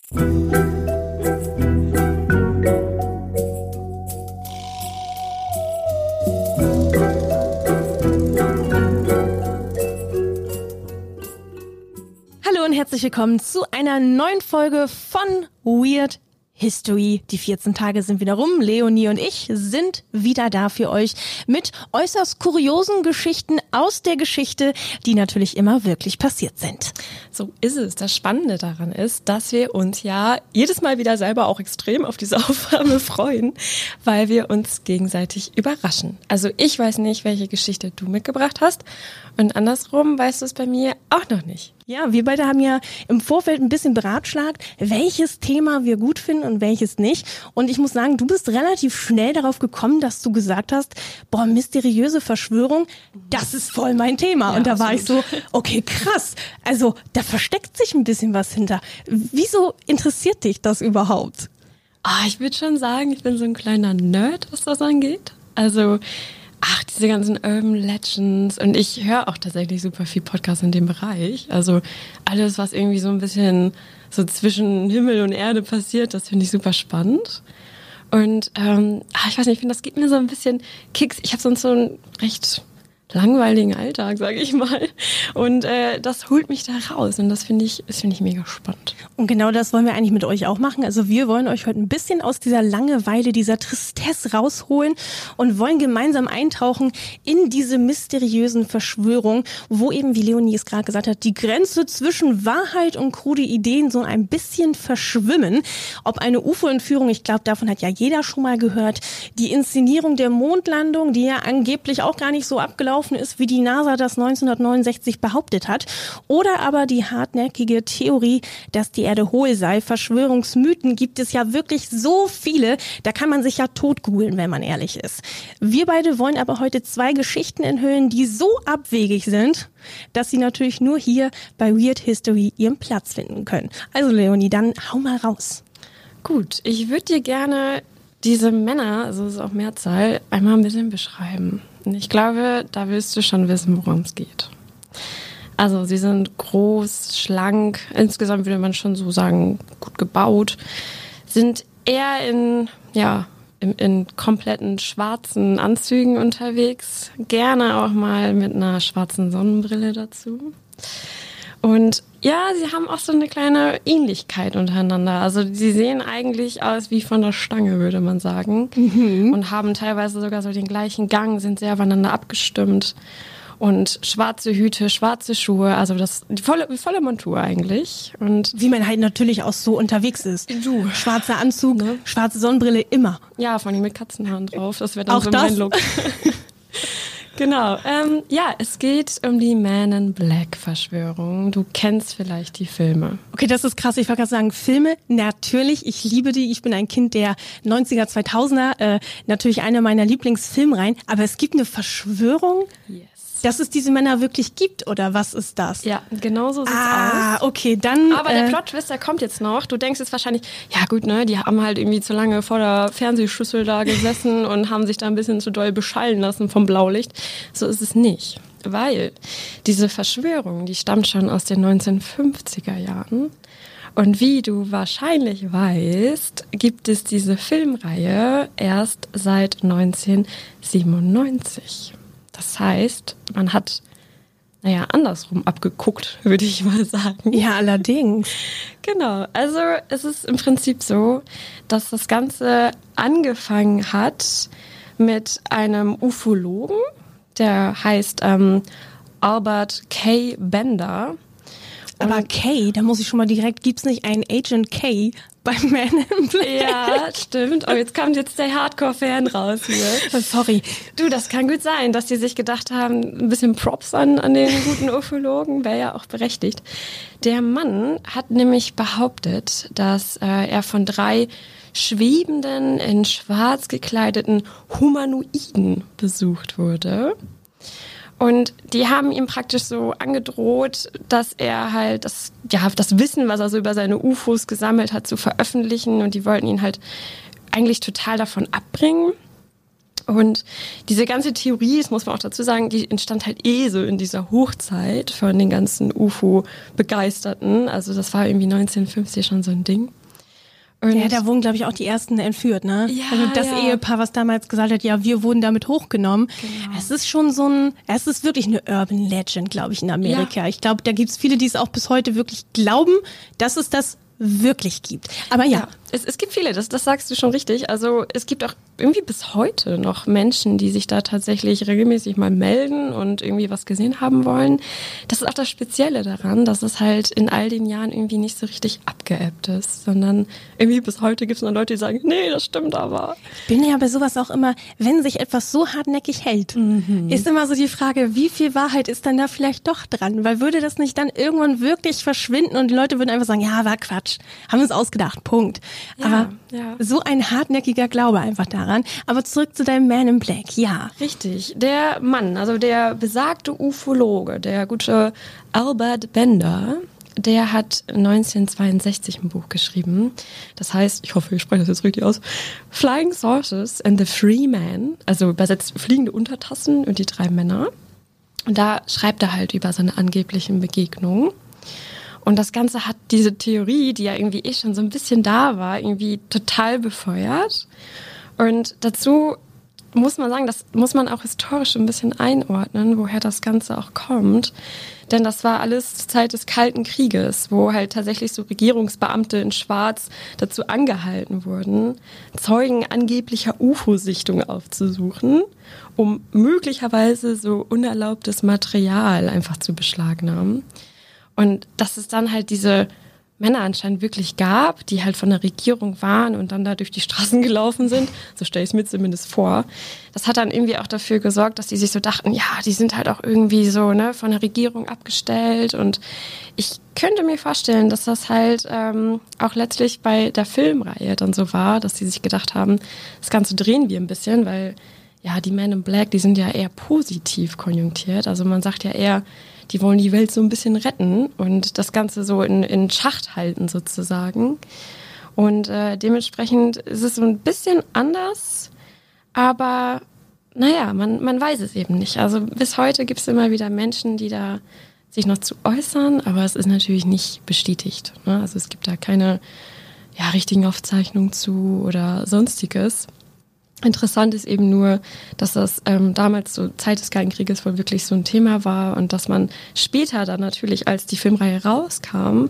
Hallo und herzlich willkommen zu einer neuen Folge von Weird History. Die 14 Tage sind wieder rum. Leonie und ich sind wieder da für euch mit äußerst kuriosen Geschichten aus der Geschichte, die natürlich immer wirklich passiert sind. So ist es. Das Spannende daran ist, dass wir uns ja jedes Mal wieder selber auch extrem auf diese Aufnahme freuen, weil wir uns gegenseitig überraschen. Also ich weiß nicht, welche Geschichte du mitgebracht hast und andersrum weißt du es bei mir auch noch nicht. Ja, wir beide haben ja im Vorfeld ein bisschen beratschlagt, welches Thema wir gut finden und welches nicht. Und ich muss sagen, du bist relativ schnell darauf gekommen, dass du gesagt hast, boah, mysteriöse Verschwörung, das ist voll mein Thema. Ja, und da absolut. war ich so, okay, krass. Also da versteckt sich ein bisschen was hinter. Wieso interessiert dich das überhaupt? Ich würde schon sagen, ich bin so ein kleiner Nerd, was das angeht. Also diese ganzen Urban Legends, und ich höre auch tatsächlich super viel Podcasts in dem Bereich. Also alles, was irgendwie so ein bisschen so zwischen Himmel und Erde passiert, das finde ich super spannend. Und ich weiß nicht, ich finde, das gibt mir so ein bisschen Kicks. Ich habe sonst so einen recht langweiligen Alltag, sage ich mal. Und das holt mich da raus und das finde ich mega spannend. Und genau das wollen wir eigentlich mit euch auch machen. Also wir wollen euch heute ein bisschen aus dieser Langeweile, dieser Tristesse rausholen und wollen gemeinsam eintauchen in diese mysteriösen Verschwörungen, wo eben, wie Leonie es gerade gesagt hat, die Grenze zwischen Wahrheit und krude Ideen so ein bisschen verschwimmen. Ob eine UFO-Entführung, ich glaube, davon hat ja jeder schon mal gehört. Die Inszenierung der Mondlandung, die ja angeblich auch gar nicht so abgelaufen ist, wie die NASA das 1969 behauptet hat. Oder aber die hartnäckige Theorie, dass die Erde hohl sei. Verschwörungsmythen gibt es ja wirklich so viele, da kann man sich ja tot googeln, wenn man ehrlich ist. Wir beide wollen aber heute 2 Geschichten enthüllen, die so abwegig sind, dass sie natürlich nur hier bei Weird History ihren Platz finden können. Also Leonie, dann hau mal raus. Gut, ich würde dir gerne diese Männer, also es ist auch Mehrzahl, einmal ein bisschen beschreiben. Und ich glaube, da willst du schon wissen, worum es geht. Also sie sind groß, schlank, insgesamt würde man schon so sagen, gut gebaut, sind eher in kompletten schwarzen Anzügen unterwegs, gerne auch mal mit einer schwarzen Sonnenbrille dazu. Und ja, sie haben auch so eine kleine Ähnlichkeit untereinander. Also sie sehen eigentlich aus wie von der Stange, würde man sagen. Mhm. Und haben teilweise sogar so den gleichen Gang, sind sehr aufeinander abgestimmt. Und schwarze Hüte, schwarze Schuhe, also die volle Montur eigentlich. Und wie man halt natürlich auch so unterwegs ist. Du. Schwarzer Anzug, ne? Schwarze Sonnenbrille, immer. Ja, vor allem mit Katzenhaaren drauf, das wäre dann auch so das? mein Look. Genau, es geht um die Man in Black Verschwörung. Du kennst vielleicht die Filme. Okay, das ist krass. Ich wollte gerade sagen, Filme, natürlich, ich liebe die. Ich bin ein Kind der 90er, 2000er, natürlich eine meiner Lieblingsfilmreihen. Aber es gibt eine Verschwörung, Yes. dass es diese Männer wirklich gibt, oder was ist das? Ja, genau so sieht's aus. Okay, dann... Aber der Plot-Twist, der kommt jetzt noch. Du denkst jetzt wahrscheinlich, ja gut, ne, die haben halt irgendwie zu lange vor der Fernsehschüssel da gesessen und haben sich da ein bisschen zu doll beschallen lassen vom Blaulicht. So ist es nicht. Weil diese Verschwörung, die stammt schon aus den 1950er Jahren. Und wie du wahrscheinlich weißt, gibt es diese Filmreihe erst seit 1997. Das heißt, man hat, andersrum abgeguckt, würde ich mal sagen. Ja, allerdings. Genau, also es ist im Prinzip so, dass das Ganze angefangen hat mit einem Ufologen, der heißt Albert K. Bender. Aber K, da muss ich schon mal direkt, gibt's nicht einen Agent K bei Man in Black? Ja, stimmt. Oh, jetzt kommt der Hardcore-Fan raus hier. Sorry. Du, das kann gut sein, dass die sich gedacht haben, ein bisschen Props an den guten Ufologen, wäre ja auch berechtigt. Der Mann hat nämlich behauptet, dass er von 3 schwebenden, in schwarz gekleideten Humanoiden besucht wurde. Und die haben ihm praktisch so angedroht, dass er halt das Wissen, was er so über seine UFOs gesammelt hat, zu veröffentlichen. Und die wollten ihn halt eigentlich total davon abbringen. Und diese ganze Theorie, das muss man auch dazu sagen, die entstand halt so in dieser Hochzeit von den ganzen UFO-Begeisterten. Also das war irgendwie 1950 schon so ein Ding. Und ja, da wurden, glaube ich, auch die ersten entführt, ne? Ja, also das Ehepaar, was damals gesagt hat, ja, wir wurden damit hochgenommen. Genau. Es ist schon es ist wirklich eine Urban Legend, glaube ich, in Amerika. Ja. Ich glaube, da gibt es viele, die es auch bis heute wirklich glauben, dass es das wirklich gibt. Aber ja. Es gibt viele, das sagst du schon richtig. Also es gibt auch irgendwie bis heute noch Menschen, die sich da tatsächlich regelmäßig mal melden und irgendwie was gesehen haben wollen. Das ist auch das Spezielle daran, dass es halt in all den Jahren irgendwie nicht so richtig abgeebbt ist, sondern irgendwie bis heute gibt es noch Leute, die sagen, nee, das stimmt aber. Ich bin ja bei sowas auch immer, wenn sich etwas so hartnäckig hält, ist immer so die Frage, wie viel Wahrheit ist dann da vielleicht doch dran? Weil würde das nicht dann irgendwann wirklich verschwinden und die Leute würden einfach sagen, ja, war Quatsch, haben wir uns ausgedacht, Punkt. Aber so ein hartnäckiger Glaube einfach daran. Aber zurück zu deinem Man in Black, ja. Richtig, der Mann, also der besagte Ufologe, der gute Albert Bender, der hat 1962 ein Buch geschrieben. Das heißt, ich hoffe, ich spreche das jetzt richtig aus, Flying Saucers and the Three Men, also übersetzt fliegende Untertassen und die 3 Männer. Und da schreibt er halt über seine angeblichen Begegnungen. Und das Ganze hat diese Theorie, die ja irgendwie schon so ein bisschen da war, irgendwie total befeuert. Und dazu muss man sagen, das muss man auch historisch ein bisschen einordnen, woher das Ganze auch kommt. Denn das war alles zur Zeit des Kalten Krieges, wo halt tatsächlich so Regierungsbeamte in Schwarz dazu angehalten wurden, Zeugen angeblicher UFO-Sichtungen aufzusuchen, um möglicherweise so unerlaubtes Material einfach zu beschlagnahmen. Und dass es dann halt diese Männer anscheinend wirklich gab, die halt von der Regierung waren und dann da durch die Straßen gelaufen sind, so stelle ich es mir zumindest vor. Das hat dann irgendwie auch dafür gesorgt, dass die sich so dachten, ja, die sind halt auch irgendwie so von der Regierung abgestellt. Und ich könnte mir vorstellen, dass das halt auch letztlich bei der Filmreihe dann so war, dass die sich gedacht haben, das Ganze drehen wir ein bisschen, weil ja, die Men in Black, die sind ja eher positiv konjunktiert. Also man sagt ja eher, die wollen die Welt so ein bisschen retten und das Ganze so in Schacht halten sozusagen. Und dementsprechend ist es so ein bisschen anders, aber naja, man weiß es eben nicht. Also bis heute gibt es immer wieder Menschen, die da sich noch zu äußern, aber es ist natürlich nicht bestätigt, ne? Also es gibt da keine richtigen Aufzeichnungen zu oder sonstiges. Interessant ist eben nur, dass das damals zur Zeit des Kalten Krieges wohl wirklich so ein Thema war und dass man später dann natürlich, als die Filmreihe rauskam,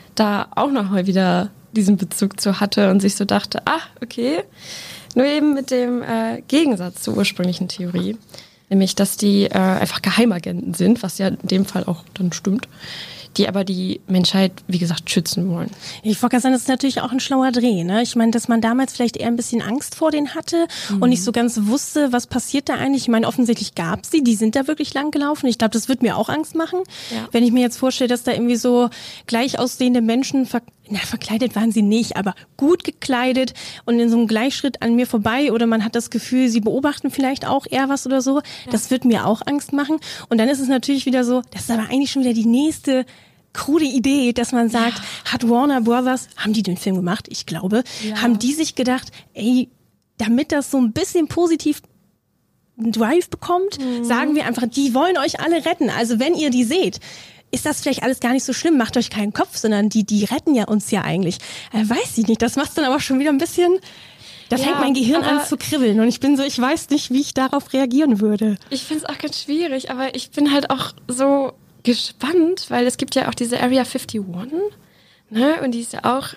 da auch nochmal wieder diesen Bezug zu hatte und sich so dachte, okay, nur eben mit dem Gegensatz zur ursprünglichen Theorie, nämlich, dass die einfach Geheimagenten sind, was ja in dem Fall auch dann stimmt, die aber die Menschheit, wie gesagt, schützen wollen. Ich wollte gerade sagen, das ist natürlich auch ein schlauer Dreh, ne? Ich meine, dass man damals vielleicht eher ein bisschen Angst vor denen hatte und nicht so ganz wusste, was passiert da eigentlich. Ich meine, offensichtlich gab es die sind da wirklich lang gelaufen. Ich glaube, das wird mir auch Angst machen, wenn ich mir jetzt vorstelle, dass da irgendwie so gleich aussehende Menschen verkleidet waren sie nicht, aber gut gekleidet und in so einem Gleichschritt an mir vorbei oder man hat das Gefühl, sie beobachten vielleicht auch eher was oder so. Ja. Das wird mir auch Angst machen. Und dann ist es natürlich wieder so, das ist aber eigentlich schon wieder die nächste krude Idee, dass man sagt, hat Warner Brothers, haben die den Film gemacht? Ich glaube, haben die sich gedacht, damit das so ein bisschen positiv Drive bekommt, sagen wir einfach, die wollen euch alle retten. Also wenn ihr die seht, ist das vielleicht alles gar nicht so schlimm, macht euch keinen Kopf, sondern die retten ja uns ja eigentlich. Weiß ich nicht, das macht dann aber schon wieder ein bisschen, da fängt mein Gehirn an zu kribbeln und ich bin so, ich weiß nicht, wie ich darauf reagieren würde. Ich finde es auch ganz schwierig, aber ich bin halt auch so gespannt, weil es gibt ja auch diese Area 51, ne, und die ist ja auch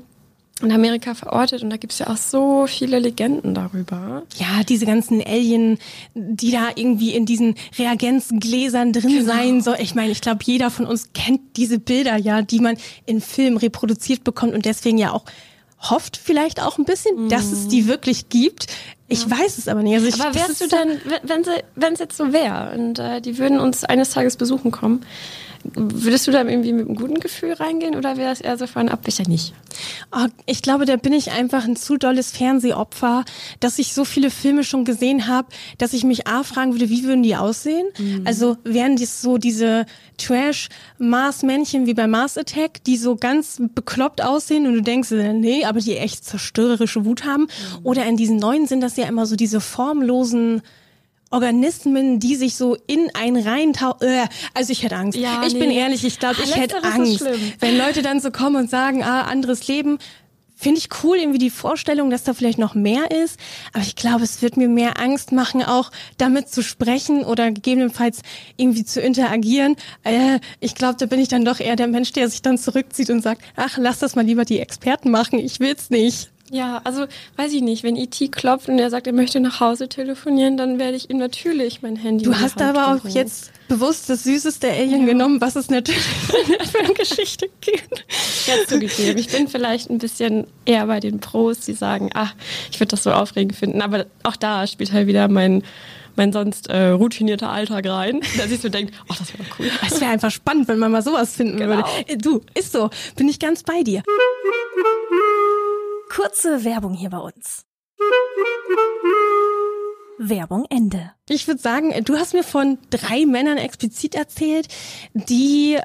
in Amerika verortet und da gibt es ja auch so viele Legenden darüber. Ja, diese ganzen Alien, die da irgendwie in diesen Reagenzgläsern drin sein soll. Ich meine, ich glaube, jeder von uns kennt diese Bilder ja, die man in Filmen reproduziert bekommt und deswegen ja auch hofft vielleicht auch ein bisschen, dass es die wirklich gibt. Ich weiß es aber nicht. Also aber wärst du denn, wenn es jetzt so wäre und die würden uns eines Tages besuchen kommen, Würdest du da irgendwie mit einem guten Gefühl reingehen oder wäre das eher so von Abwicher nicht? Oh, ich glaube, da bin ich einfach ein zu dolles Fernsehopfer, dass ich so viele Filme schon gesehen habe, dass ich mich fragen würde, wie würden die aussehen? Also wären das so diese Trash-Mars-Männchen wie bei Mars Attack, die so ganz bekloppt aussehen und du denkst, nee, aber die echt zerstörerische Wut haben? Oder in diesen neuen sind das ja immer so diese formlosen Organismen, die sich so in einen reintauchen. Also ich hätte Angst. Ja, ich bin ehrlich, ich glaube, ich hätte Angst. Wenn Leute dann so kommen und sagen, anderes Leben, finde ich cool, irgendwie die Vorstellung, dass da vielleicht noch mehr ist. Aber ich glaube, es wird mir mehr Angst machen, auch damit zu sprechen oder gegebenenfalls irgendwie zu interagieren. Ich glaube, da bin ich dann doch eher der Mensch, der sich dann zurückzieht und sagt, lass das mal lieber die Experten machen, ich will's nicht. Ja, also weiß ich nicht, wenn E.T. klopft und er sagt, er möchte nach Hause telefonieren, dann werde ich ihm natürlich mein Handy Du hast aber auch jetzt bewusst das süßeste Alien genommen, was es natürlich für eine Geschichte gibt. Jetzt zugegeben. Ich bin vielleicht ein bisschen eher bei den Pros, die sagen, ich würde das so aufregend finden, aber auch da spielt halt wieder mein sonst routinierter Alltag rein, der sich so denkt, das wäre cool. Es wäre einfach spannend, wenn man mal sowas finden würde. Du, ist so, bin ich ganz bei dir. Kurze Werbung hier bei uns. Werbung Ende. Ich würde sagen, du hast mir von 3 Männern explizit erzählt, die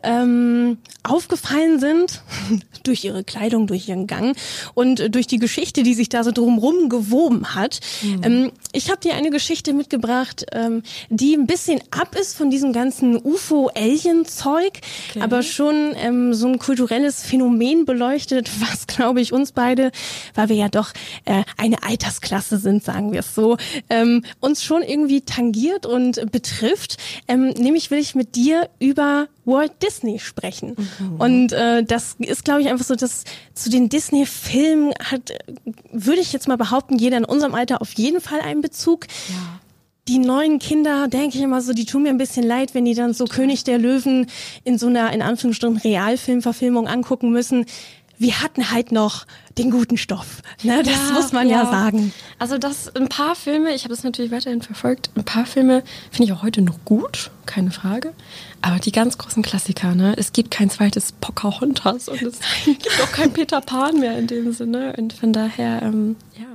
aufgefallen sind durch ihre Kleidung, durch ihren Gang und durch die Geschichte, die sich da so drumherum gewoben hat. Ich habe dir eine Geschichte mitgebracht, die ein bisschen ab ist von diesem ganzen UFO-Alien-Zeug, aber schon so ein kulturelles Phänomen beleuchtet, was, glaube ich, uns beide, weil wir ja doch eine Altersklasse sind, sagen wir es so, uns schon irgendwie tangiert und betrifft. Nämlich will ich mit dir über Walt Disney sprechen. Und das ist, glaube ich, einfach so, dass zu den Disney-Filmen würde ich jetzt mal behaupten, jeder in unserem Alter auf jeden Fall einen Bezug. Ja. Die neuen Kinder, denke ich immer so, die tun mir ein bisschen leid, wenn die dann so König der Löwen in so einer, in Anführungsstrichen, Realfilmverfilmung angucken müssen. Wir hatten halt noch den guten Stoff. Ne? Das muss man ja sagen. Also ein paar Filme, ich habe das natürlich weiterhin verfolgt, ein paar Filme finde ich auch heute noch gut, keine Frage. Aber die ganz großen Klassiker, ne? Es gibt kein zweites Pocahontas und es gibt auch kein Peter Pan mehr in dem Sinne. Und von daher, ja.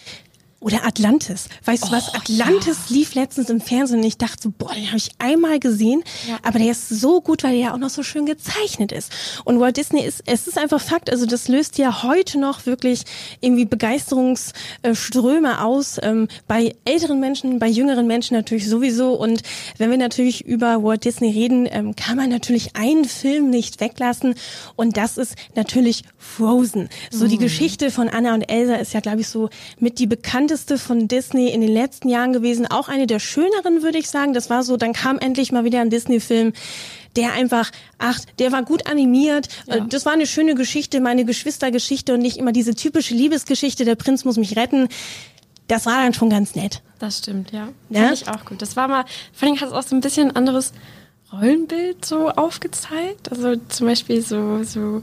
Oder Atlantis. Weißt du was? Atlantis lief letztens im Fernsehen und ich dachte so, den habe ich einmal gesehen, aber der ist so gut, weil der ja auch noch so schön gezeichnet ist. Und Walt Disney es ist einfach Fakt, also das löst ja heute noch wirklich irgendwie Begeisterungsströme aus, bei älteren Menschen, bei jüngeren Menschen natürlich sowieso. Und wenn wir natürlich über Walt Disney reden, kann man natürlich einen Film nicht weglassen und das ist natürlich Frozen. So die Geschichte von Anna und Elsa ist ja, glaube ich, so mit die bekannteste von Disney in den letzten Jahren gewesen. Auch eine der schöneren, würde ich sagen. Das war so, dann kam endlich mal wieder ein Disney-Film, der einfach, der war gut animiert. Ja. Das war eine schöne Geschichte, meine Geschwistergeschichte und nicht immer diese typische Liebesgeschichte, der Prinz muss mich retten. Das war dann schon ganz nett. Das stimmt, ja. Fand ich auch gut. Das war mal, vor allem hat es auch so ein bisschen ein anderes Rollenbild so aufgezeigt. Also zum Beispiel so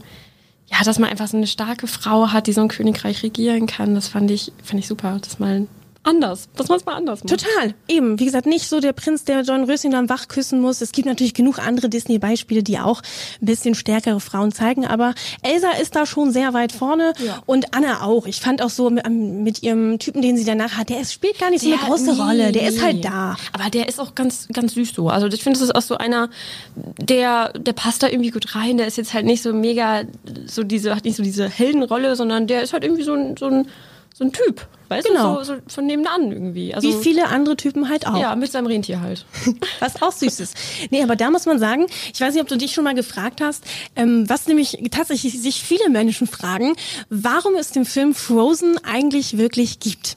ja, dass man einfach so eine starke Frau hat, die so ein Königreich regieren kann, das fand ich super. Das mal anders, dass man es mal anders macht. Total, eben. Wie gesagt, nicht so der Prinz, der John Röschen dann wach küssen muss. Es gibt natürlich genug andere Disney-Beispiele, die auch ein bisschen stärkere Frauen zeigen, aber Elsa ist da schon sehr weit vorne und Anna auch. Ich fand auch so mit ihrem Typen, den sie danach hat, spielt gar nicht so eine große Rolle. Der ist halt da. Aber der ist auch ganz, ganz süß so. Also ich finde, das ist auch so einer, der passt da irgendwie gut rein. Der ist jetzt halt nicht so mega, hat nicht so diese Heldenrolle, sondern der ist halt irgendwie so ein Typ, weißt du, so von nebenan irgendwie. Also, wie viele andere Typen halt auch. Ja, mit seinem Rentier halt. Was auch süß ist. Nee, aber da muss man sagen, ich weiß nicht, ob du dich schon mal gefragt hast, was nämlich tatsächlich sich viele Menschen fragen, warum es den Film Frozen eigentlich wirklich gibt.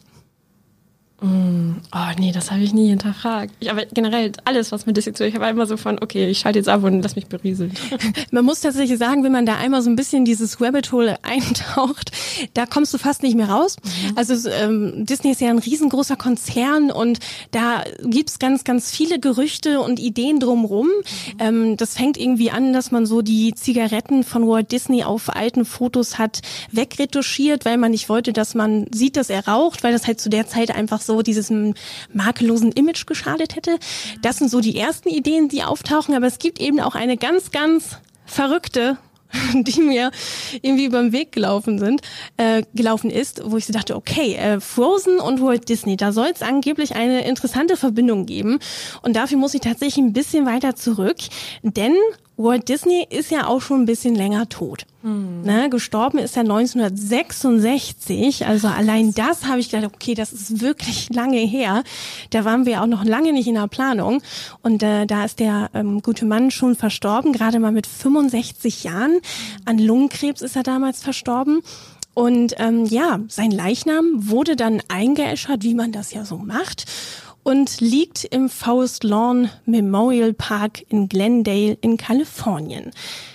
Oh nee, das habe ich nie hinterfragt. Aber generell alles, was mit Disney zu tun, ich habe immer so von, okay, ich schalte jetzt ab und lass mich berieseln. Man muss tatsächlich sagen, wenn man da einmal so ein bisschen dieses Rabbit Hole eintaucht, da kommst du fast nicht mehr raus. Also Disney ist ja ein riesengroßer Konzern und da gibt's ganz, ganz viele Gerüchte und Ideen drumrum. Das fängt irgendwie an, dass man so die Zigaretten von Walt Disney auf alten Fotos hat wegretuschiert, weil man nicht wollte, dass man sieht, dass er raucht, weil das halt zu der Zeit einfach so so dieses makellosen Image geschadet hätte. Das sind so die ersten Ideen, die auftauchen, aber es gibt eben auch eine ganz, ganz verrückte, die mir irgendwie über den Weg gelaufen ist, wo ich so dachte, okay, Frozen und Walt Disney, da soll es angeblich eine interessante Verbindung geben. Und dafür muss ich tatsächlich ein bisschen weiter zurück, denn Walt Disney ist ja auch schon ein bisschen länger tot. Ne, gestorben ist er 1966, also allein das habe ich gedacht, okay, das ist wirklich lange her. Da waren wir auch noch lange nicht in der Planung und da ist der gute Mann schon verstorben, gerade mal mit 65 Jahren. An Lungenkrebs ist er damals verstorben. Und sein Leichnam wurde dann eingeäschert, wie man das ja so macht, und liegt im Forest Lawn Memorial Park in Glendale in Kalifornien.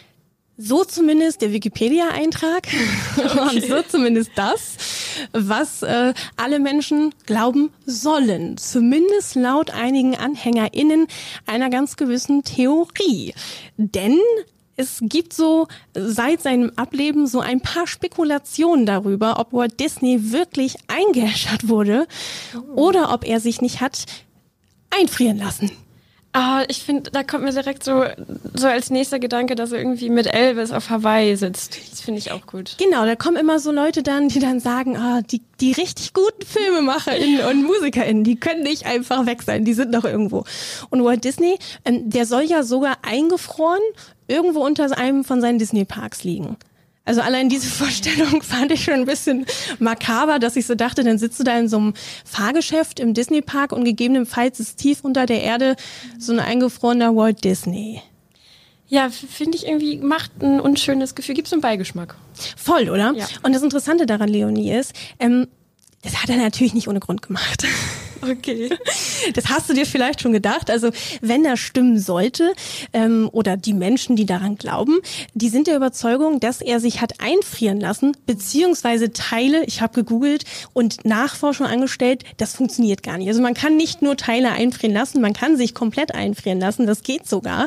So zumindest der Wikipedia-Eintrag und so zumindest das, was alle Menschen glauben sollen. Zumindest laut einigen AnhängerInnen einer ganz gewissen Theorie. Denn es gibt so seit seinem Ableben so ein paar Spekulationen darüber, ob Walt Disney wirklich eingeäschert wurde oder ob er sich nicht hat einfrieren lassen. Ah, ich finde, da kommt mir direkt so als nächster Gedanke, dass er irgendwie mit Elvis auf Hawaii sitzt. Das finde ich auch gut. Genau, da kommen immer so Leute dann, die dann sagen, die richtig guten FilmemacherInnen und MusikerInnen, die können nicht einfach weg sein, die sind noch irgendwo. Und Walt Disney, der soll ja sogar eingefroren irgendwo unter einem von seinen Disney-Parks liegen. Also allein diese Vorstellung fand ich schon ein bisschen makaber, dass ich so dachte, dann sitzt du da in so einem Fahrgeschäft im Disney-Park und gegebenenfalls ist tief unter der Erde so ein eingefrorener Walt Disney. Ja, finde ich irgendwie, macht ein unschönes Gefühl, gibt so einen Beigeschmack. Voll, oder? Ja. Und das Interessante daran, Leonie, ist, das hat er natürlich nicht ohne Grund gemacht. Okay. Das hast du dir vielleicht schon gedacht. Also wenn das stimmen sollte oder die Menschen, die daran glauben, die sind der Überzeugung, dass er sich hat einfrieren lassen, beziehungsweise Teile, ich habe gegoogelt und Nachforschung angestellt, das funktioniert gar nicht. Also man kann nicht nur Teile einfrieren lassen, man kann sich komplett einfrieren lassen, das geht sogar.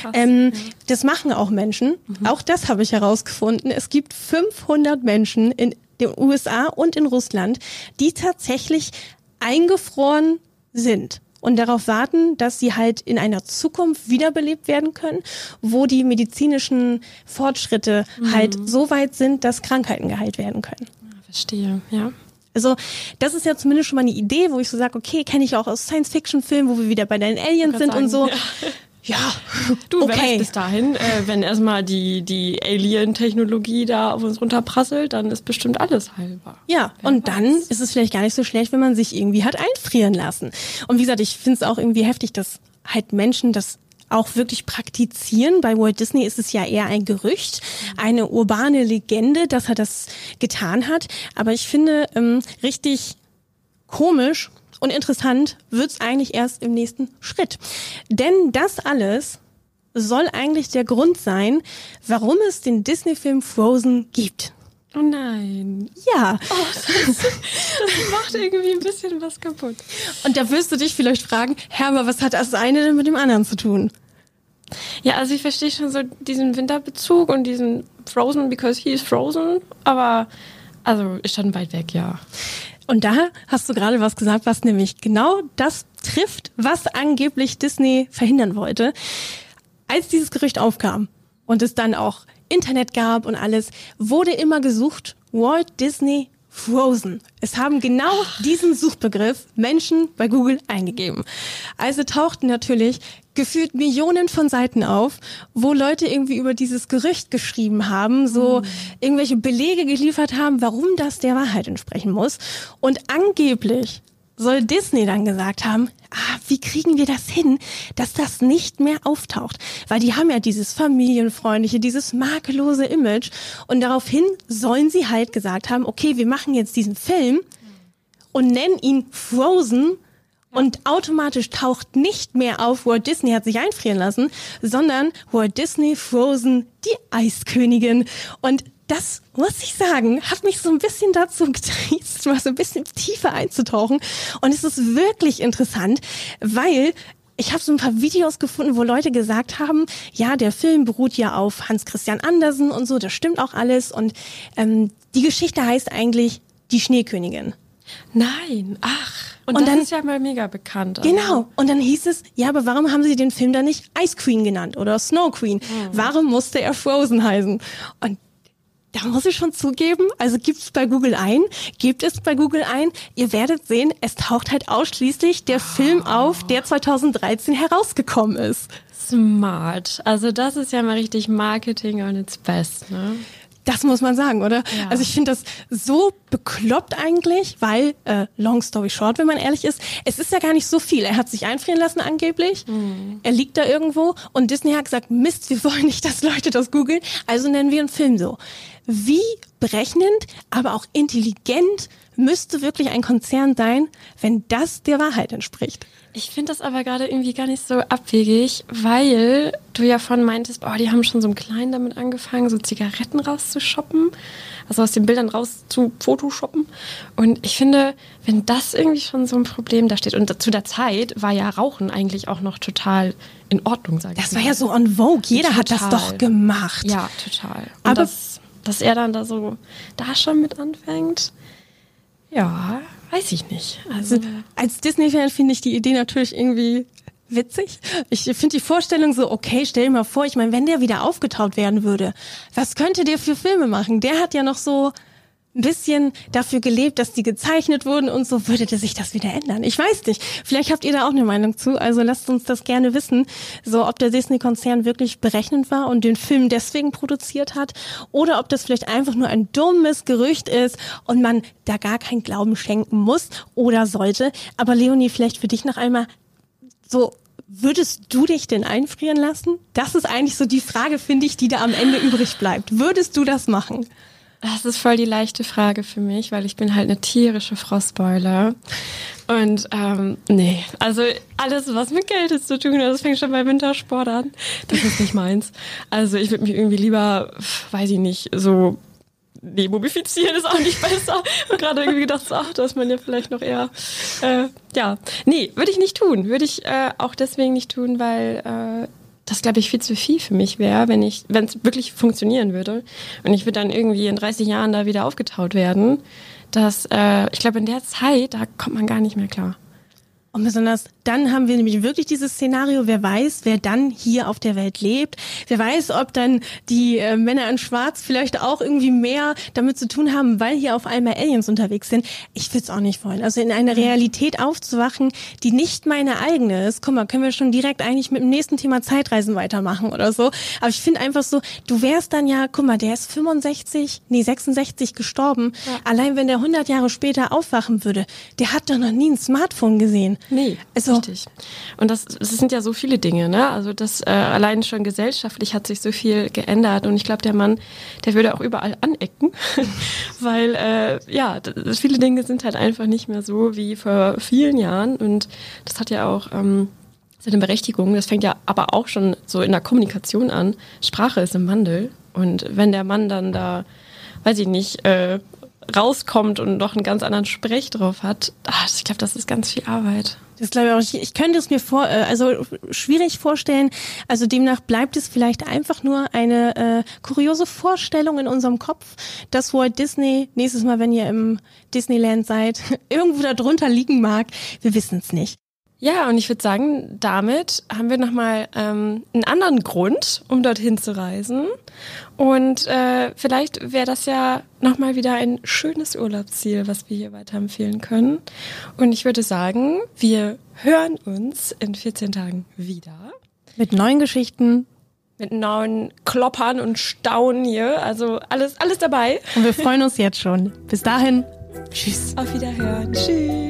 Das machen auch Menschen. Auch das habe ich herausgefunden. Es gibt 500 Menschen in den USA und in Russland, die tatsächlich eingefroren sind und darauf warten, dass sie halt in einer Zukunft wiederbelebt werden können, wo die medizinischen Fortschritte halt so weit sind, dass Krankheiten geheilt werden können. Verstehe, ja. Also das ist ja zumindest schon mal eine Idee, wo ich so sage, okay, kenne ich auch aus Science-Fiction-Filmen, wo wir wieder bei den Aliens sind und so. Ja, du, okay. Wer weiß bis dahin, wenn erstmal die Alien-Technologie da auf uns runterprasselt, dann ist bestimmt alles heilbar. Ja, und dann ist es vielleicht gar nicht so schlecht, wenn man sich irgendwie hat einfrieren lassen. Und wie gesagt, ich finde es auch irgendwie heftig, dass halt Menschen das auch wirklich praktizieren. Bei Walt Disney ist es ja eher ein Gerücht, eine urbane Legende, dass er das getan hat. Aber ich finde, richtig komisch und interessant wird's eigentlich erst im nächsten Schritt. Denn das alles soll eigentlich der Grund sein, warum es den Disney-Film Frozen gibt. Oh nein. Ja. Oh, das macht irgendwie ein bisschen was kaputt. Und da wirst du dich vielleicht fragen, Herr, was hat das eine denn mit dem anderen zu tun? Ja, also ich verstehe schon so diesen Winterbezug und diesen Frozen because he is frozen, aber also ist schon weit weg, ja. Und da hast du gerade was gesagt, was nämlich genau das trifft, was angeblich Disney verhindern wollte. Als dieses Gerücht aufkam und es dann auch Internet gab und alles, wurde immer gesucht, Walt Disney Frozen. Es haben genau diesen Suchbegriff Menschen bei Google eingegeben. Also tauchten natürlich gefühlt Millionen von Seiten auf, wo Leute irgendwie über dieses Gerücht geschrieben haben, so irgendwelche Belege geliefert haben, warum das der Wahrheit entsprechen muss. Und angeblich soll Disney dann gesagt haben, wie kriegen wir das hin, dass das nicht mehr auftaucht? Weil die haben ja dieses familienfreundliche, dieses makellose Image und daraufhin sollen sie halt gesagt haben, okay, wir machen jetzt diesen Film und nennen ihn Frozen und automatisch taucht nicht mehr auf, Walt Disney hat sich einfrieren lassen, sondern Walt Disney Frozen, die Eiskönigin. Und das, muss ich sagen, hat mich so ein bisschen dazu getriezt, mal so ein bisschen tiefer einzutauchen. Und es ist wirklich interessant, weil ich habe so ein paar Videos gefunden, wo Leute gesagt haben, ja, der Film beruht ja auf Hans Christian Andersen und so, das stimmt auch alles. Und die Geschichte heißt eigentlich Die Schneekönigin. Nein, ach. Und das ist ja mal mega bekannt. Genau. Und dann hieß es, ja, aber warum haben sie den Film dann nicht Ice Queen genannt oder Snow Queen? Warum musste er Frozen heißen? Und da muss ich schon zugeben, also gebt es bei Google ein, ihr werdet sehen, es taucht halt ausschließlich der Film auf, der 2013 herausgekommen ist. Smart. Also das ist ja mal richtig Marketing on its best, ne? Das muss man sagen, oder? Ja. Also ich finde das so bekloppt eigentlich, weil, long story short, wenn man ehrlich ist, es ist ja gar nicht so viel. Er hat sich einfrieren lassen angeblich, er liegt da irgendwo und Disney hat gesagt, Mist, wir wollen nicht, dass Leute das googeln, also nennen wir einen Film so. Wie berechnend, aber auch intelligent müsste wirklich ein Konzern sein, wenn das der Wahrheit entspricht? Ich finde das aber gerade irgendwie gar nicht so abwegig, weil du ja von meintest, die haben schon so im Kleinen damit angefangen, so Zigaretten rauszushoppen, also aus den Bildern raus zu photoshoppen. Und ich finde, wenn das irgendwie schon so ein Problem da steht, und zu der Zeit war ja Rauchen eigentlich auch noch total in Ordnung, sage ich mal. Das war ja so en vogue, jeder hat das doch gemacht. Ja, total. Und aber dass er dann da schon mit anfängt, ja, weiß ich nicht. Also als Disney-Fan finde ich die Idee natürlich irgendwie witzig. Ich finde die Vorstellung so, okay, stell dir mal vor, ich meine, wenn der wieder aufgetaut werden würde, was könnte der für Filme machen? Der hat ja noch so ein bisschen dafür gelebt, dass die gezeichnet wurden und so, würde sich das wieder ändern? Ich weiß nicht. Vielleicht habt ihr da auch eine Meinung zu, also lasst uns das gerne wissen, so ob der Disney-Konzern wirklich berechnend war und den Film deswegen produziert hat oder ob das vielleicht einfach nur ein dummes Gerücht ist und man da gar keinen Glauben schenken muss oder sollte. Aber Leonie, vielleicht für dich noch einmal so, würdest du dich denn einfrieren lassen? Das ist eigentlich so die Frage, finde ich, die da am Ende übrig bleibt. Würdest du das machen? Das ist voll die leichte Frage für mich, weil ich bin halt eine tierische Frostbeule. Und nee, also alles, was mit Kälte zu tun hat, das fängt schon bei Wintersport an. Das ist nicht meins. Also ich würde mich irgendwie lieber, weiß ich nicht, so mumifizieren ist auch nicht besser. Und gerade irgendwie gedacht, da ist man ja vielleicht noch eher, nee, würde ich nicht tun. Würde ich auch deswegen nicht tun, weil das, glaube ich, viel zu viel für mich wäre, wenn es wirklich funktionieren würde. Und ich würde dann irgendwie in 30 Jahren da wieder aufgetaut werden. Ich glaube, in der Zeit, da kommt man gar nicht mehr klar. Und besonders dann haben wir nämlich wirklich dieses Szenario, wer weiß, wer dann hier auf der Welt lebt. Wer weiß, ob dann die Männer in Schwarz vielleicht auch irgendwie mehr damit zu tun haben, weil hier auf einmal Aliens unterwegs sind. Ich würde es auch nicht wollen. Also in eine Realität aufzuwachen, die nicht meine eigene ist. Guck mal, können wir schon direkt eigentlich mit dem nächsten Thema Zeitreisen weitermachen oder so. Aber ich finde einfach so, du wärst dann ja, guck mal, der ist 66 gestorben. Ja. Allein wenn der 100 Jahre später aufwachen würde, der hat doch noch nie ein Smartphone gesehen. Nee, also, richtig. Und das sind ja so viele Dinge, ne? Also das allein schon gesellschaftlich hat sich so viel geändert und ich glaube, der Mann, der würde auch überall anecken, weil viele Dinge sind halt einfach nicht mehr so wie vor vielen Jahren und das hat ja auch seine Berechtigung. Das fängt ja aber auch schon so in der Kommunikation an. Sprache ist im Wandel und wenn der Mann dann da, weiß ich nicht, rauskommt und noch einen ganz anderen Sprech drauf hat, ich glaube, das ist ganz viel Arbeit. Das glaube ich auch nicht. Ich könnte es mir schwierig vorstellen. Also demnach bleibt es vielleicht einfach nur eine kuriose Vorstellung in unserem Kopf, dass Walt Disney nächstes Mal, wenn ihr im Disneyland seid, irgendwo da drunter liegen mag. Wir wissen es nicht. Ja, und ich würde sagen, damit haben wir nochmal einen anderen Grund, um dorthin zu reisen. Und vielleicht wäre das ja nochmal wieder ein schönes Urlaubsziel, was wir hier weiterempfehlen können. Und ich würde sagen, wir hören uns in 14 Tagen wieder. Mit neuen Geschichten. Mit neuen Kloppern und Staunen hier. Also alles dabei. Und wir freuen uns jetzt schon. Bis dahin. Tschüss. Auf Wiederhören. Tschüss.